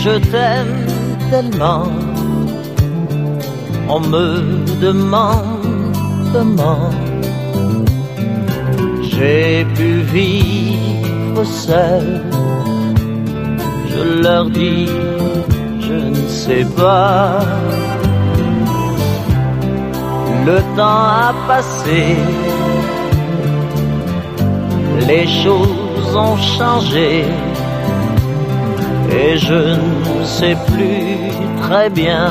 je t'aime tellement. On me demande comment j'ai pu vivre seul. Je leur dis, je ne sais pas. Le temps a passé, les choses ont changé, et je ne sais plus très bien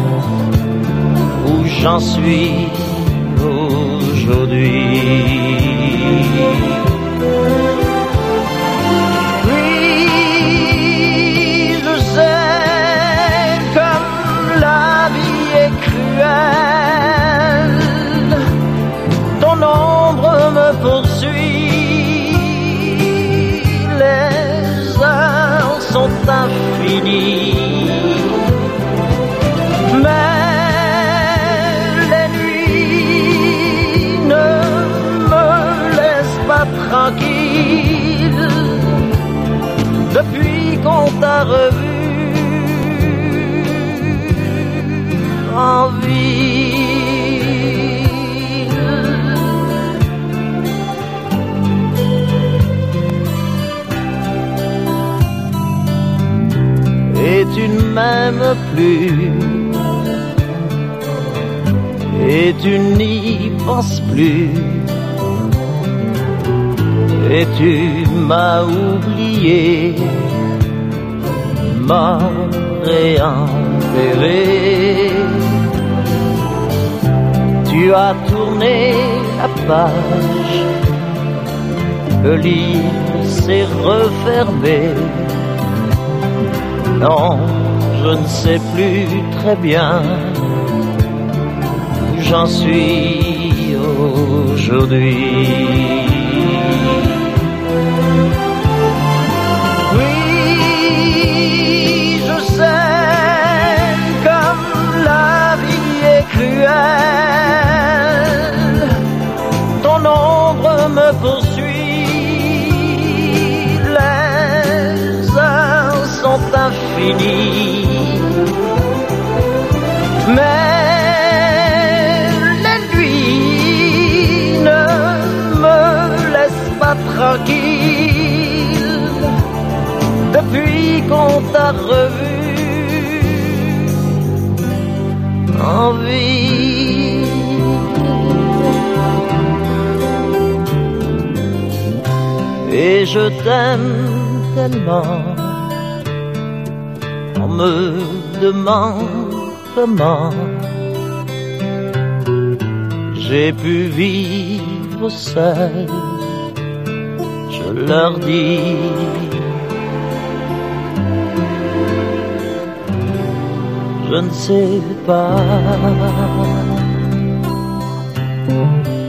où j'en suis aujourd'hui. Oui, je sais comme la vie est cruelle, ton ombre me poursuit, les heures sont infinies, mais les nuits ne me laissent pas tranquille. Depuis qu'on t'a revu en ville, et tu ne m'aimes plus, et tu n'y penses plus, et tu m'as oublié, mort et enterré. Tu as tourné la page, le livre s'est refermé. Non, je ne sais plus très bien où j'en suis aujourd'hui. Oui, je sais comme la vie est cruelle, ton ombre me poursuit, les heures sont infinies, mais les nuits ne me laissent pas tranquille. Depuis qu'on t'a revu en vie, et je t'aime tellement. On me demande comment j'ai pu vivre seul. Je leur dis, je ne sais pas.